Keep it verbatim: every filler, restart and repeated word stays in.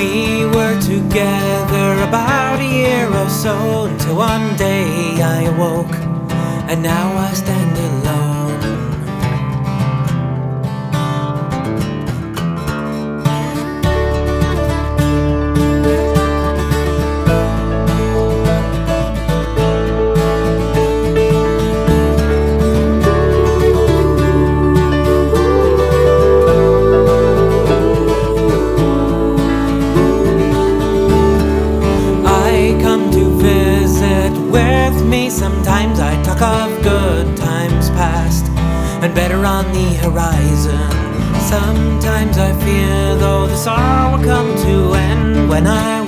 We were together about a year or so, until one day I awoke, and now I stand alone. Sometimes I talk of good times past and better on the horizon. Sometimes I fear, though, the sorrow will come to end when I